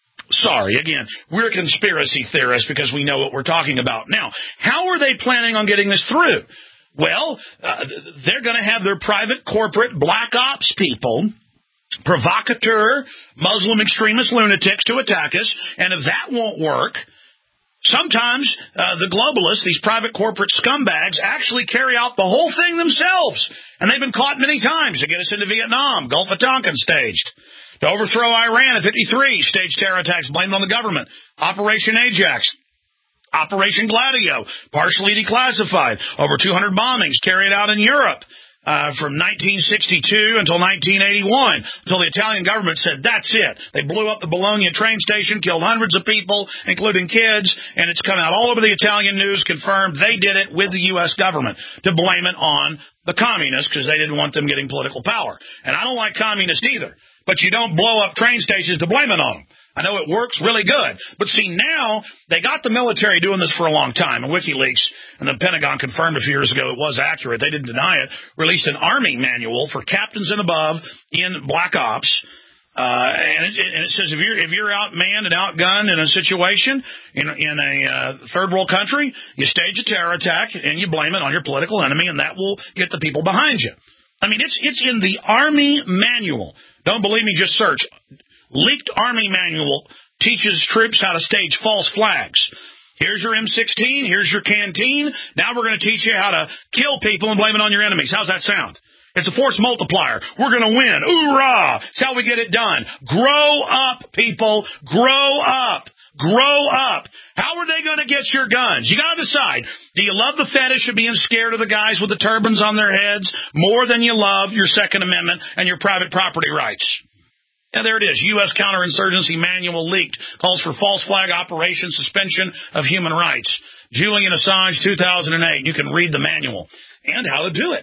sorry, again, we're conspiracy theorists because we know what we're talking about. Now, how are they planning on getting this through? Well, uh, they're going to have their private corporate black ops people, provocateur, Muslim extremist lunatics to attack us, and if that won't work, sometimes uh, the globalists, these private corporate scumbags, actually carry out the whole thing themselves. And they've been caught many times to get us into Vietnam, Gulf of Tonkin staged. To overthrow Iran in fifty-three, staged terror attacks blamed on the government. Operation Ajax. Operation Gladio, partially declassified. Over two hundred bombings carried out in Europe. Uh, from nineteen sixty-two until nineteen eighty-one, until the Italian government said, that's it. They blew up the Bologna train station, killed hundreds of people, including kids, and it's come out all over the Italian news, confirmed they did it with the U S government to blame it on the communists because they didn't want them getting political power. And I don't like communists either, but you don't blow up train stations to blame it on them. I know it works really good. But see, now they got the military doing this for a long time. And WikiLeaks and the Pentagon confirmed a few years ago it was accurate. They didn't deny it. Released an Army manual for captains and above in Black Ops. Uh, and, it, and it says if you're, if you're outmanned and outgunned in a situation in, in a uh, third world country, you stage a terror attack and you blame it on your political enemy, and that will get the people behind you. I mean, it's it's in the Army manual. Don't believe me, just search. Leaked Army manual teaches troops how to stage false flags. Here's your M sixteen. Here's your canteen. Now we're going to teach you how to kill people and blame it on your enemies. How's that sound? It's a force multiplier. We're going to win. Hoorah! It's how we get it done. Grow up, people. Grow up. Grow up. How are they going to get your guns? You got to decide. Do you love the fetish of being scared of the guys with the turbans on their heads more than you love your Second Amendment and your private property rights? Yeah, there it is. U S Counterinsurgency Manual leaked. Calls for false flag operation, suspension of human rights. Julian Assange, two thousand eight. You can read the manual and how to do it.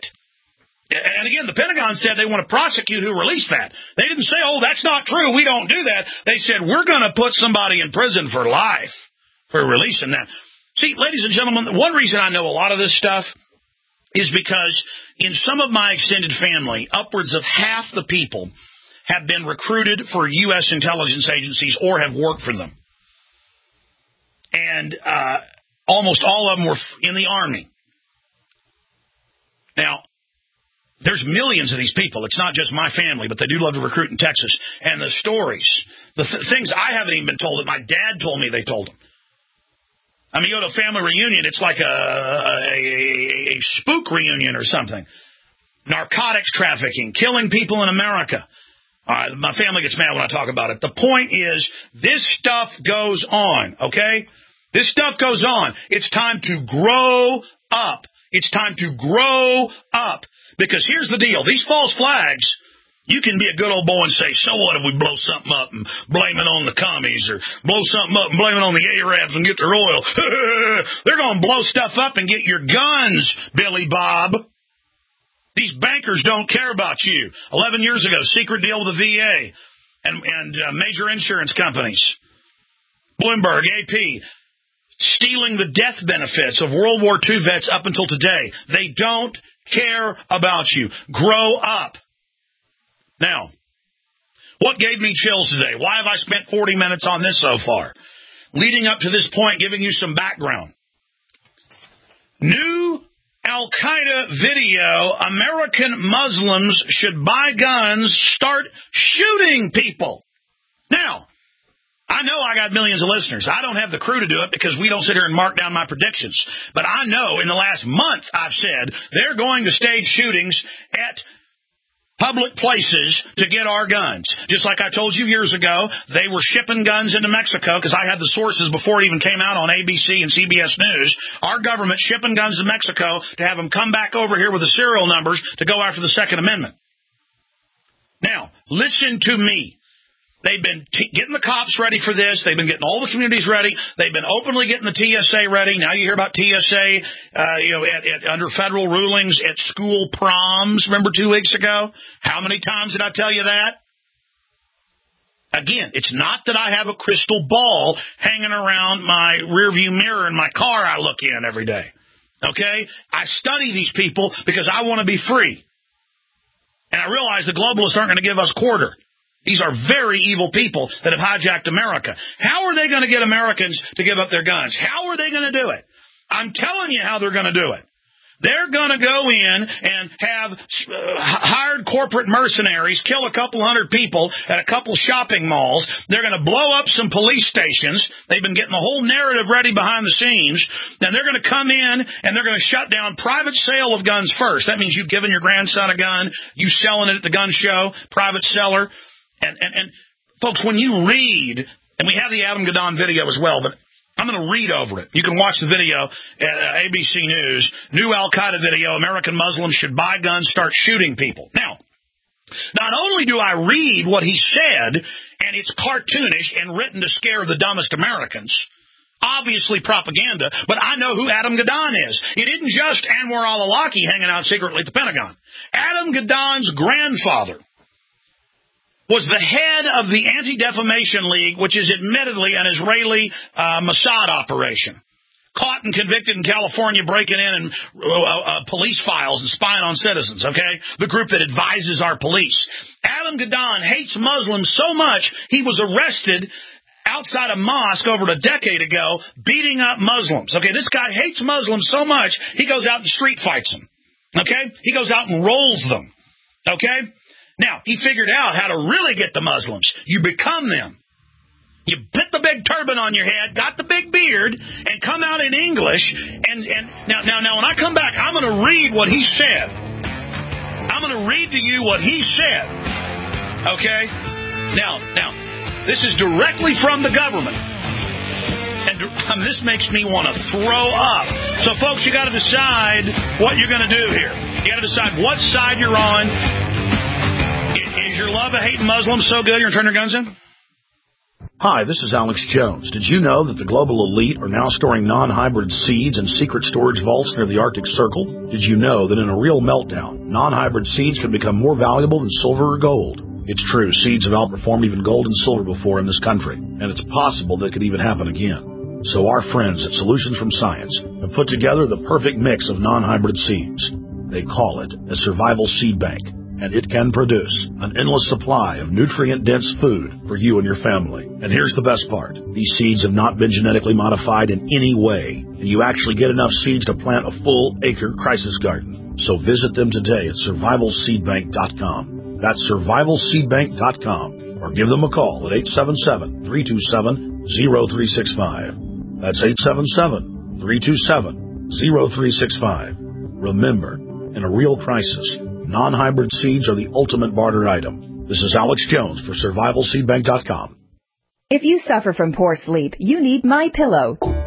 And again, the Pentagon said they want to prosecute who released that. They didn't say, oh, that's not true. We don't do that. They said, we're going to put somebody in prison for life for releasing that. See, ladies and gentlemen, one reason I know a lot of this stuff is because in some of my extended family, upwards of half the people have been recruited for U S intelligence agencies or have worked for them. And uh, almost all of them were in the Army. Now, there's millions of these people. It's not just my family, but they do love to recruit in Texas. And the stories, the th- things I haven't even been told that my dad told me they told them. I mean, you go to a family reunion, it's like a, a, a spook reunion or something. Narcotics trafficking, killing people in America. All right, my family gets mad when I talk about it. The point is, this stuff goes on, okay? This stuff goes on. It's time to grow up. It's time to grow up. Because here's the deal. These false flags, You can be a good old boy and say, so what if we blow something up and blame it on the commies, or blow something up and blame it on the Arabs and get their oil. They're going to blow stuff up and get your guns, Billy Bob. These bankers don't care about you. Eleven years ago, secret deal with the V A and, and uh, major insurance companies. Bloomberg, A P, stealing the death benefits of World War Two vets up until today. They don't care about you. Grow up. Now, what gave me chills today? Why have I spent forty minutes on this so far? Leading up to this point, giving you some background. New Al-Qaeda video, American Muslims should buy guns, start shooting people. Now, I know I got millions of listeners. I don't have the crew to do it because we don't sit here and mark down my predictions. But I know in the last month I've said they're going to stage shootings at public places to get our guns. Just like I told you years ago, they were shipping guns into Mexico because I had the sources before it even came out on A B C and C B S News. Our government shipping guns to Mexico to have them come back over here with the serial numbers to go after the Second Amendment. Now, listen to me. They've been t- getting the cops ready for this. They've been getting all the communities ready. They've been openly getting the T S A ready. Now you hear about T S A, uh, you know, at, at, under federal rulings at school proms. Remember two weeks ago? How many times did I tell you that? Again, it's not that I have a crystal ball hanging around my rearview mirror in my car I look in every day. Okay? I study these people because I want to be free. And I realize the globalists aren't going to give us quarter. These are very evil people that have hijacked America. How are they going to get Americans to give up their guns? How are they going to do it? I'm telling you how they're going to do it. They're going to go in and have uh, hired corporate mercenaries kill a couple hundred people at a couple shopping malls. They're going to blow up some police stations. They've been getting the whole narrative ready behind the scenes. Then they're going to come in and they're going to shut down private sale of guns first. That means you've given your grandson a gun, you selling it at the gun show, private seller. And, and, and, folks, when you read, and we have the Adam Gadon video as well, but I'm going to read over it. You can watch the video at uh, A B C News. New Al-Qaeda video, American Muslims should buy guns, start shooting people. Now, not only do I read what he said, and it's cartoonish and written to scare the dumbest Americans, obviously propaganda, but I know who Adam Gadon is. It isn't just Anwar al-Awlaki hanging out secretly at the Pentagon. Adam Gadon's grandfather was the head of the Anti-Defamation League, which is admittedly an Israeli uh, Mossad operation. Caught and convicted in California breaking in and uh, uh, police files and spying on citizens, okay? The group that advises our police. Adam Gadon hates Muslims so much, he was arrested outside a mosque over a decade ago beating up Muslims. Okay, this guy hates Muslims so much, he goes out and street fights them. Okay? He goes out and rolls them. Okay? Now, he figured out how to really get the Muslims. You become them. You put the big turban on your head, got the big beard, and come out in English. And, and now, now, now, when I come back, I'm going to read what he said. I'm going to read to you what he said. Okay? Now, now, this is directly from the government. And um, this makes me want to throw up. So, folks, you got to decide what you're going to do here. You got to decide what side you're on. Is your love of hating Muslims so good you're going to turn your guns in? Hi, this is Alex Jones. Did you know that the global elite are now storing non-hybrid seeds in secret storage vaults near the Arctic Circle? Did you know that in a real meltdown, non-hybrid seeds can become more valuable than silver or gold? It's true, seeds have outperformed even gold and silver before in this country, and it's possible that could even happen again. So our friends at Solutions from Science have put together the perfect mix of non-hybrid seeds. They call it a survival seed bank. And it can produce an endless supply of nutrient-dense food for you and your family. And here's the best part. These seeds have not been genetically modified in any way, and you actually get enough seeds to plant a full-acre crisis garden. So visit them today at survival seed bank dot com. That's survival seed bank dot com. Or give them a call at eight seven seven, three two seven, zero three six five. That's eight seven seven, three two seven, zero three six five. Remember, in a real crisis, non-hybrid seeds are the ultimate barter item. This is Alex Jones for survival seed bank dot com. If you suffer from poor sleep, you need MyPillow.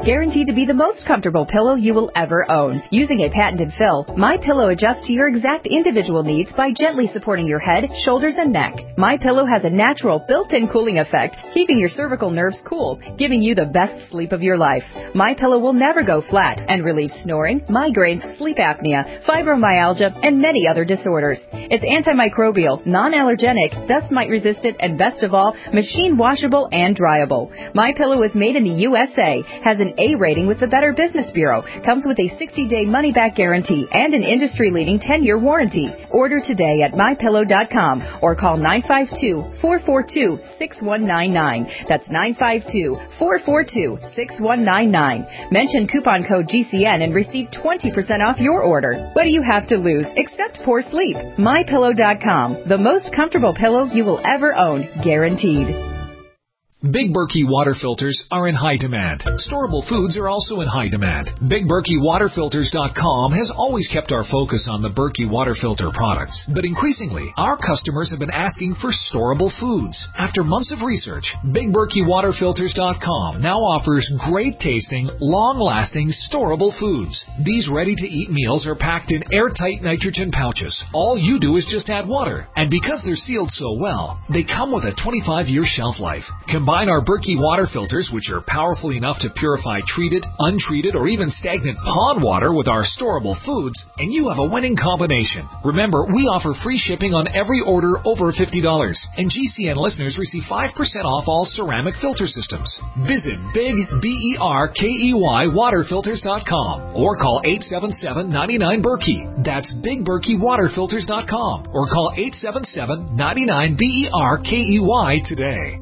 guaranteed to be the most comfortable pillow you will ever own. Using a patented fill, MyPillow adjusts to your exact individual needs by gently supporting your head, shoulders, and neck. MyPillow has a natural built-in cooling effect, keeping your cervical nerves cool, giving you the best sleep of your life. MyPillow will never go flat and relieves snoring, migraines, sleep apnea, fibromyalgia, and many other disorders. It's antimicrobial, non-allergenic, dust mite resistant, and best of all, machine washable and dryable. MyPillow is made in the U S A, has an A rating with the Better Business Bureau, comes with a sixty-day money-back guarantee and an industry-leading ten-year warranty. Order today at my pillow dot com or call nine five two, four four two, six one nine nine. That's nine five two, four four two, six one nine nine. Mention coupon code G C N and receive twenty percent off your order. What do you have to lose except poor sleep? my pillow dot com, the most comfortable pillow you will ever own, guaranteed. Big Berkey water filters are in high demand. Storable foods are also in high demand. Big Berkey Water Filters dot com has always kept our focus on the Berkey water filter products. But increasingly, our customers have been asking for storable foods. After months of research, Big Berkey Water Filters dot com now offers great tasting, long-lasting, storable foods. These ready-to-eat meals are packed in airtight nitrogen pouches. All you do is just add water. And because they're sealed so well, they come with a twenty-five year shelf life. Combine our Berkey water filters, which are powerful enough to purify treated, untreated, or even stagnant pond water with our storable foods, and you have a winning combination. Remember, we offer free shipping on every order over fifty dollars, and G C N listeners receive five percent off all ceramic filter systems. Visit Big B E R K E Y Water Filters dot com or call eight seven seven, nine nine, Berkey. That's Big Berkey Water Filters dot com or call eight seven seven, nine nine, B E R K E Y today.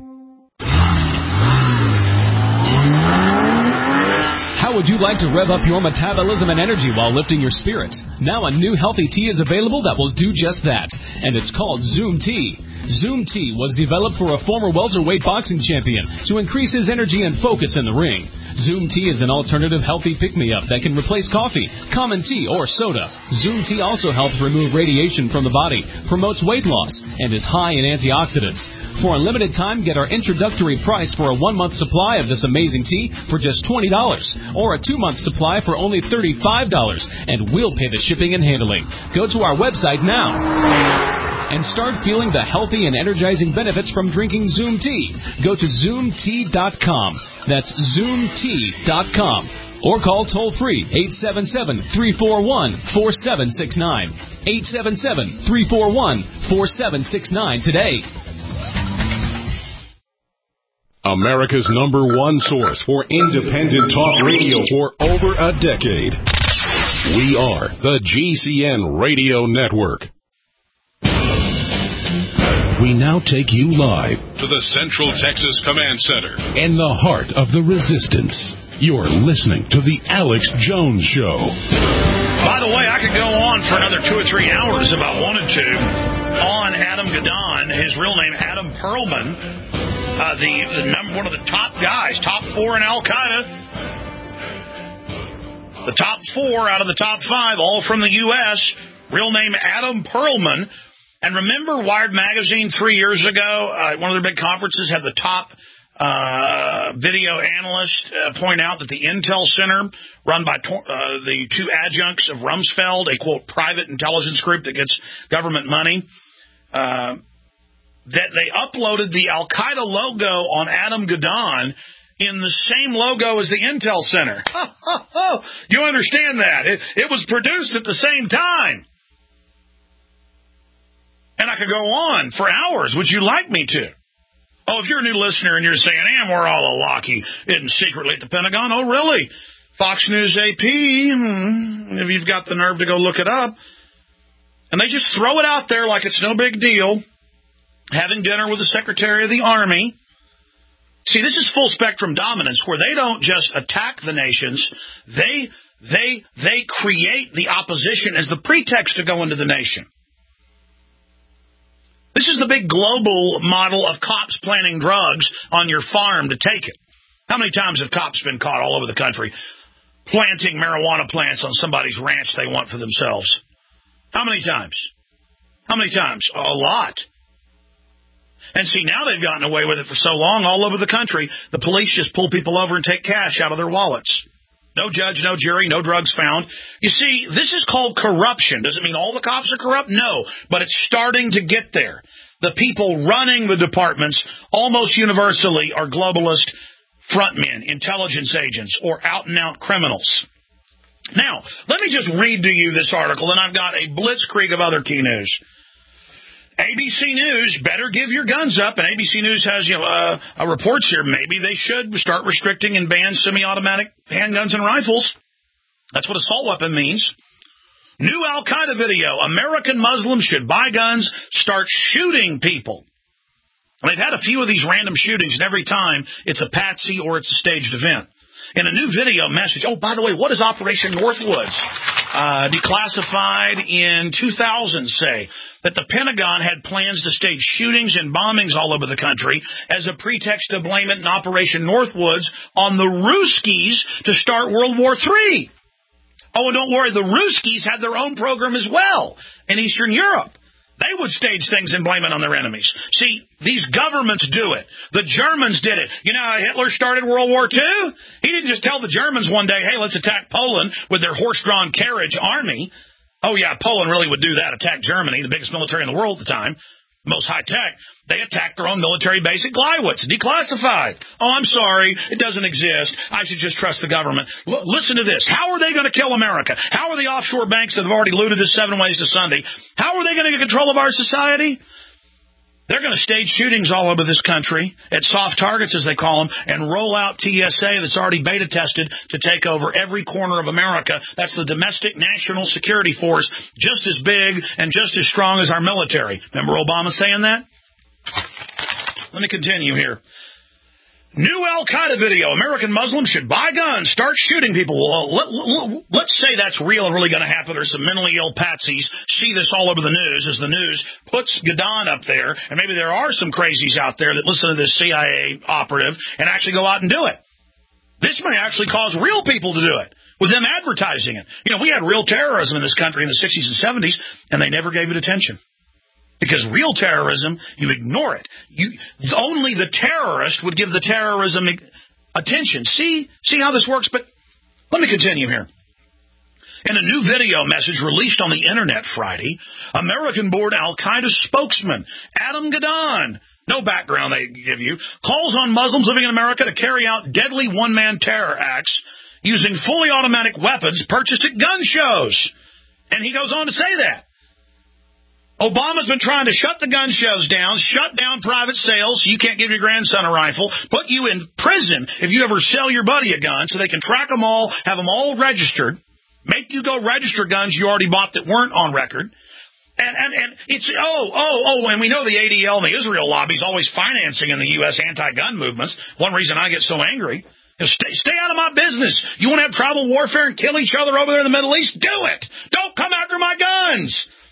How would you like to rev up your metabolism and energy while lifting your spirits? Now a new healthy tea is available that will do just that, and it's called Zoom Tea. Zoom Tea was developed for a former welterweight boxing champion to increase his energy and focus in the ring. Zoom Tea is an alternative healthy pick-me-up that can replace coffee, common tea, or soda. Zoom Tea also helps remove radiation from the body, promotes weight loss, and is high in antioxidants. For a limited time, get our introductory price for a one-month supply of this amazing tea for just twenty dollars, or a two-month supply for only thirty-five dollars, and we'll pay the shipping and handling. Go to our website now and start feeling the healthy and energizing benefits from drinking Zoom Tea. Go to zoom tea dot com. That's zoom tea dot com. Or call toll-free eight seven seven, three four one, four seven six nine. eight seven seven, three four one, four seven six nine today. America's number one source for independent talk radio for over a decade. We are the G C N Radio Network. We now take you live to the Central Texas Command Center in the heart of the resistance. You're listening to the Alex Jones Show. By the way, I could go on for another two or three hours if I wanted to on Adam Gadon, his real name Adam Perlman, uh, the, the number one of the top guys, top four in Al-Qaeda, the top four out of the top five, all from the U S, real name Adam Perlman. And remember Wired Magazine three years ago, uh, one of their big conferences had the top uh, video analyst uh, point out that the Intel Center, run by to- uh, the two adjuncts of Rumsfeld, a, quote, private intelligence group that gets government money, uh, that they uploaded the Al-Qaeda logo on Adam Gadon in the same logo as the Intel Center. You understand that? It, it was produced at the same time. And I could go on for hours. Would you like me to? Oh, if you're a new listener and you're saying, "Am we're all a Lockheed hidden secretly at the Pentagon." Oh, really? Fox News A P, hmm, if you've got the nerve to go look it up. And they just throw it out there like it's no big deal. Having dinner with the Secretary of the Army. See, this is full spectrum dominance where they don't just attack the nations. They, they, they create the opposition as the pretext to go into the nation. This is the big global model of cops planting drugs on your farm to take it. How many times have cops been caught all over the country planting marijuana plants on somebody's ranch they want for themselves? How many times? How many times? A lot. And see, now they've gotten away with it for so long all over the country, the police just pull people over and take cash out of their wallets. No judge, no jury, no drugs found. You see, this is called corruption. Does it mean all the cops are corrupt? No, but it's starting to get there. The people running the departments almost universally are globalist frontmen, intelligence agents, or out-and-out criminals. Now, let me just read to you this article, and I've got a blitzkrieg of other key news. A B C News, better give your guns up, and A B C News has, you know, uh, uh, reports here. Maybe they should start restricting and ban semi-automatic handguns and rifles. That's what assault weapon means. New Al-Qaeda video, American Muslims should buy guns, start shooting people. And they've had a few of these random shootings, and every time it's a patsy or it's a staged event. In a new video message, oh, by the way, what is Operation Northwoods? Uh, declassified in two thousand, say, that the Pentagon had plans to stage shootings and bombings all over the country as a pretext to blame it in Operation Northwoods on the Ruskies to start World War Three. Oh, and don't worry, the Ruskies had their own program as well in Eastern Europe. They would stage things and blame it on their enemies. See, these governments do it. The Germans did it. You know how Hitler started World War Two? He didn't just tell the Germans one day, hey, let's attack Poland with their horse-drawn carriage army. Oh, yeah, Poland really would do that, attack Germany, the biggest military in the world at the time, most high-tech. They attacked their own military base at Gleiwitz, declassified. Oh, I'm sorry, it doesn't exist. I should just trust the government. L- listen to this. How are they going to kill America? How are the offshore banks that have already looted us seven ways to Sunday? How are they going to get control of our society? They're going to stage shootings all over this country at soft targets, as they call them, and roll out T S A that's already beta tested to take over every corner of America. That's the domestic national security force, just as big and just as strong as our military. Remember Obama saying that? Let me continue here. New Al-Qaeda video, American Muslims should buy guns, start shooting people. Well, let, let, let's say that's real and really going to happen. There's some mentally ill patsies see this all over the news as the news puts Gaddafi up there, and maybe there are some crazies out there that listen to this C I A operative and actually go out and do it. This may actually cause real people to do it with them advertising it. You know, we had real terrorism in this country in the sixties and seventies, and they never gave it attention. Because real terrorism, you ignore it. You, only the terrorist would give the terrorism attention. See, see how this works? But let me continue here. In a new video message released on the internet Friday, American-born Al-Qaeda spokesman Adam Gadon, no background they give you, calls on Muslims living in America to carry out deadly one-man terror acts using fully automatic weapons purchased at gun shows. And he goes on to say that. Obama's been trying to shut the gun shows down, shut down private sales so you can't give your grandson a rifle, put you in prison if you ever sell your buddy a gun so they can track them all, have them all registered, make you go register guns you already bought that weren't on record. And, and, and it's, oh, oh, oh, and we know the A D L and the Israel lobby's always financing in the U S anti-gun movements. One reason I get so angry is stay, stay out of my business. You want to have tribal warfare and kill each other over there in the Middle East? Do it. Don't come after my guns.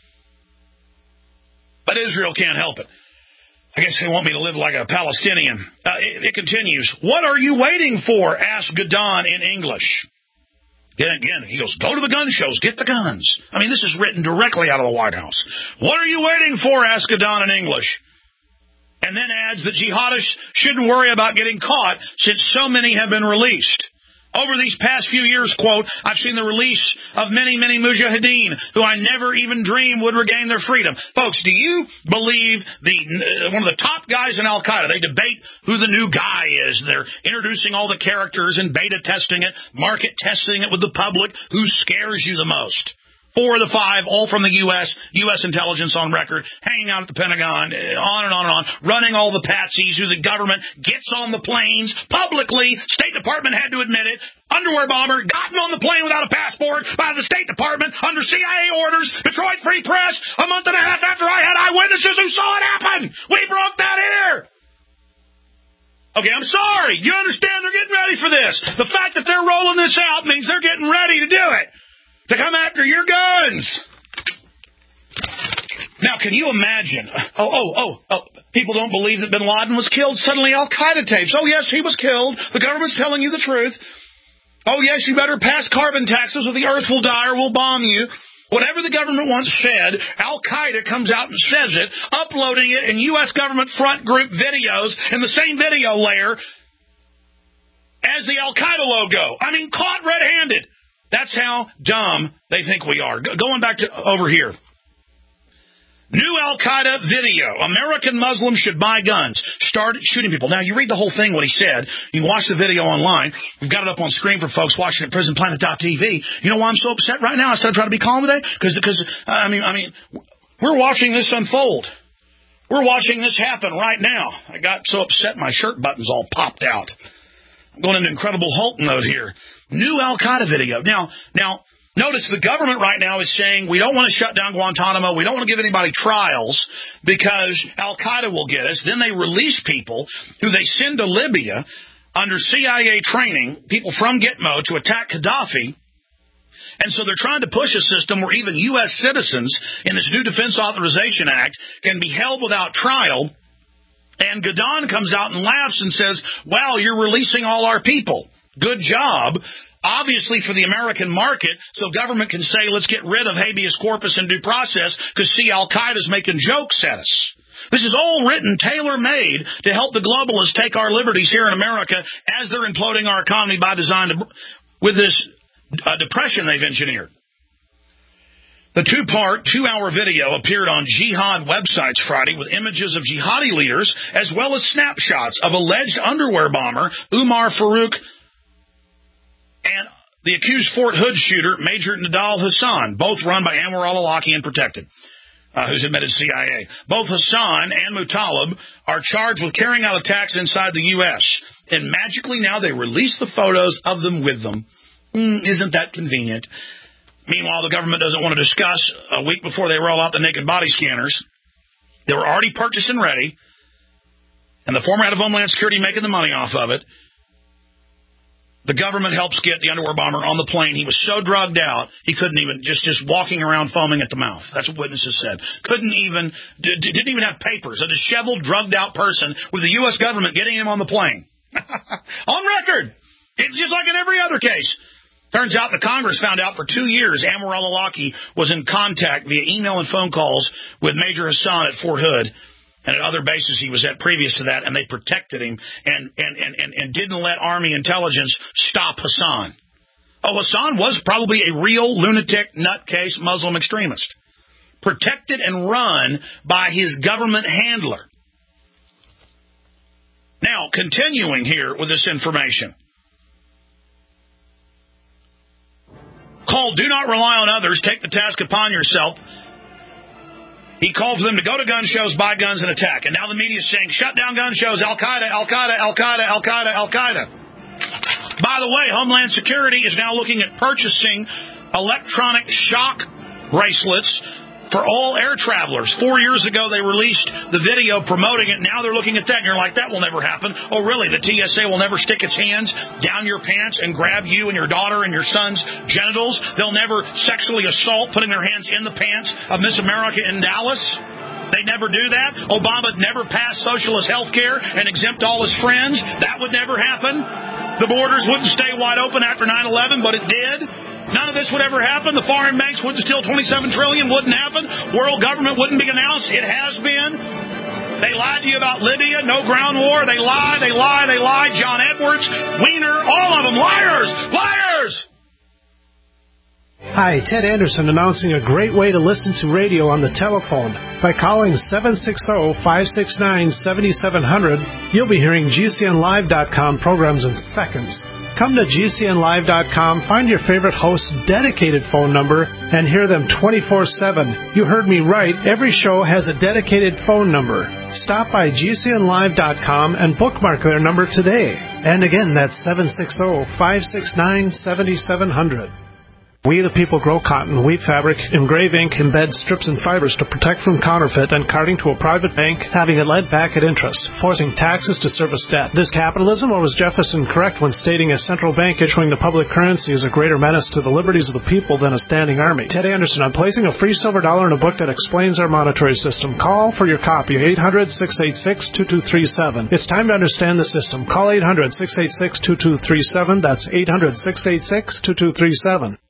But Israel can't help it. I guess they want me to live like a Palestinian. Uh, it, it continues. What are you waiting for? Asked Gadon in English. Again, again, he goes, go to the gun shows, get the guns. I mean, this is written directly out of the White House. What are you waiting for? Asked Gadon in English. And then adds that jihadists shouldn't worry about getting caught since so many have been released. Over these past few years, quote, I've seen the release of many, many mujahideen who I never even dreamed would regain their freedom. Folks, do you believe the uh, one of the top guys in Al-Qaeda, they debate who the new guy is. They're introducing all the characters and beta testing it, market testing it with the public. Who scares you the most? Four of the five, all from the U S, U S intelligence on record, hanging out at the Pentagon, on and on and on, running all the patsies who the government gets on the planes publicly. State Department had to admit it. Underwear bomber gotten on the plane without a passport by the State Department under C I A orders. Detroit Free Press, a month and a half after I had eyewitnesses who saw it happen. We broke that here. Okay, I'm sorry. You understand they're getting ready for this. The fact that they're rolling this out means they're getting ready to do it. To come after your guns. Now, can you imagine? Oh, oh, oh, oh. People don't believe that bin Laden was killed. Suddenly, Al-Qaeda tapes. Oh, yes, he was killed. The government's telling you the truth. Oh, yes, you better pass carbon taxes or the earth will die or we'll bomb you. Whatever the government once said, Al-Qaeda comes out and says it, uploading it in U S government front group videos in the same video layer as the Al-Qaeda logo. I mean, caught red-handed. That's how dumb they think we are. Go- going back to over here. New Al-Qaeda video. American Muslims should buy guns. Start shooting people. Now, you read the whole thing, what he said. You can watch the video online. We've got it up on screen for folks watching at prison planet dot t v. You know why I'm so upset right now? I said I'd try to be calm today? Because, because uh, I mean, I mean, we're watching this unfold. We're watching this happen right now. I got so upset my shirt buttons all popped out. I'm going into Incredible Hulk mode here. New Al-Qaeda video. Now, now, notice the government right now is saying we don't want to shut down Guantanamo. We don't want to give anybody trials because Al-Qaeda will get us. Then they release people who they send to Libya under C I A training, people from Gitmo, to attack Gaddafi. And so they're trying to push a system where even U S citizens in this new Defense Authorization Act can be held without trial. And Gadon comes out and laughs and says, wow, you're releasing all our people. Good job. Obviously for the American market, so government can say, let's get rid of habeas corpus and due process because, see, Al-Qaeda's making jokes at us. This is all written, tailor-made to help the globalists take our liberties here in America as they're imploding our economy by design to, with this uh, depression they've engineered. The two-part, two-hour video appeared on jihad websites Friday with images of jihadi leaders as well as snapshots of alleged underwear bomber Umar Farouk and the accused Fort Hood shooter, Major Nidal Hassan, both run by Anwar al-Awlaki and protected, uh, who's admitted C I A. Both Hassan and Mutalib are charged with carrying out attacks inside the U S And magically now they release the photos of them with them. Mm, isn't that convenient? Meanwhile, the government doesn't want to discuss a week before they roll out the naked body scanners. They were already purchased and ready, and the former head of Homeland Security making the money off of it. The government helps get the underwear bomber on the plane. He was so drugged out, he couldn't even, just, just walking around foaming at the mouth. That's what witnesses said. Couldn't even, d- didn't even have papers. A disheveled, drugged out person with the U S government getting him on the plane. On record. It's just like in every other case. Turns out the Congress found out for two years Anwar al-Awlaki was in contact via email and phone calls with Major Hassan at Fort Hood and at other bases he was at previous to that, and they protected him and, and, and, and, and didn't let Army intelligence stop Hassan. Oh, Hassan was probably a real lunatic, nutcase Muslim extremist, protected and run by his government handler. Now, continuing here with this information. Called Do Not Rely on Others, Take the Task Upon Yourself. He called for them to go to gun shows, buy guns, and attack. And now the media is saying, shut down gun shows, Al-Qaeda, Al-Qaeda, Al-Qaeda, Al-Qaeda, Al-Qaeda. By the way, Homeland Security is now looking at purchasing electronic shock bracelets for all air travelers. Four years ago, they released the video promoting it. Now they're looking at that, and you're like, that will never happen. Oh, really? The T S A will never stick its hands down your pants and grab you and your daughter and your son's genitals? They'll never sexually assault, putting their hands in the pants of Miss America in Dallas? They never do that? Obama never passed socialist health care and exempt all his friends? That would never happen? The borders wouldn't stay wide open after nine eleven, but it did? None of this would ever happen. The foreign banks wouldn't steal twenty-seven trillion dollars. Wouldn't happen. World government wouldn't be announced. It has been. They lied to you about Libya. No ground war. They lie. They lie. They lie. John Edwards, Weiner, all of them liars. Liars. Hi, Ted Anderson announcing a great way to listen to radio on the telephone. By calling seven six zero, five six nine, seven seven zero zero, you'll be hearing G C N live dot com programs in seconds. Come to G C N live dot com, find your favorite host's dedicated phone number, and hear them twenty-four seven. You heard me right. Every show has a dedicated phone number. Stop by G C N live dot com and bookmark their number today. And again, that's seven six zero, five six nine, seven seven zero zero. We the people grow cotton, weave fabric, engrave ink, embed strips and fibers to protect from counterfeit and carting to a private bank, having it led back at interest, forcing taxes to service debt. This capitalism, or was Jefferson correct when stating a central bank issuing the public currency is a greater menace to the liberties of the people than a standing army? Ted Anderson, I'm placing a free silver dollar in a book that explains our monetary system. Call for your copy, eight hundred, six eight six, two two three seven. It's time to understand the system. Call eight hundred, six eight six, two two three seven. That's eight hundred, six eight six, two two three seven.